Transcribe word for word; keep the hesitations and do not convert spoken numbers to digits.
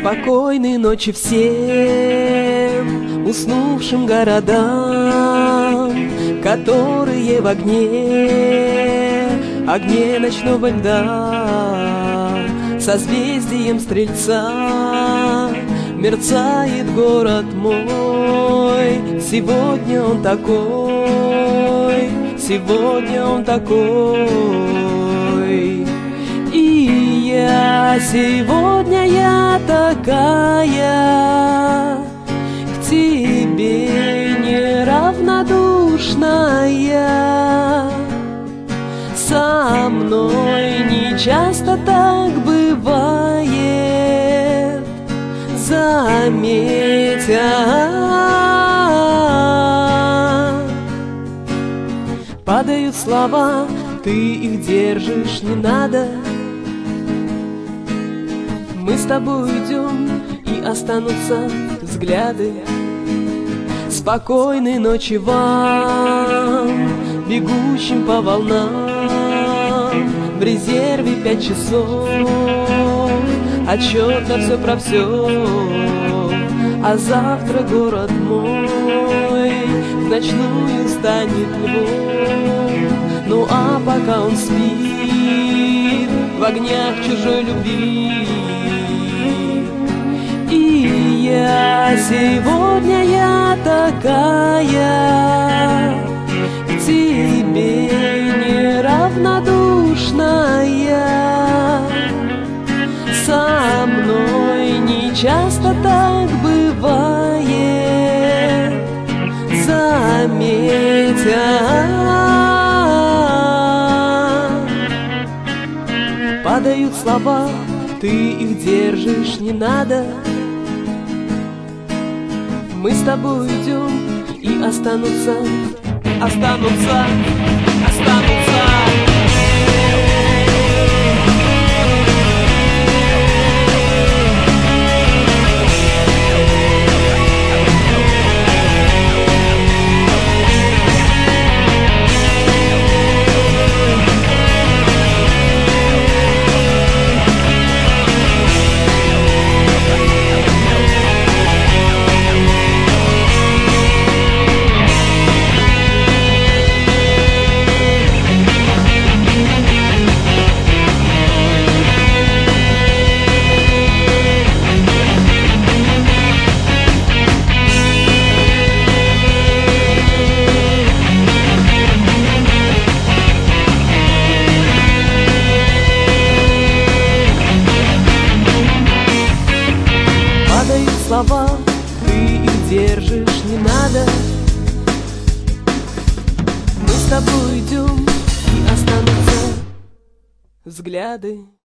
Спокойной ночи всем уснувшим городам, которые в огне, огне ночного льда. Созвездием Стрельца мерцает город мой. Сегодня он такой, сегодня он такой. И я сегодня я такая, к тебе неравнодушная. Со мной не часто так бывает, заметь. Падают слова, ты их держишь, не надо. Мы с тобой уйдем, и останутся взгляды. Спокойной ночи вам, бегущим по волнам. В резерве пять часов, отчет на все про все. А завтра город мой в ночную станет львом. Ну а пока он спит в огнях чужой любви. И я сегодня я такая, к тебе неравнодушная. Со мной не часто так бывает, заметь. Падают слова, ты их держишь, не надо. Мы с тобой уйдем, и останутся, останутся, останутся. Слова, ты их держишь, не надо. Мы с тобой идем, и останутся взгляды.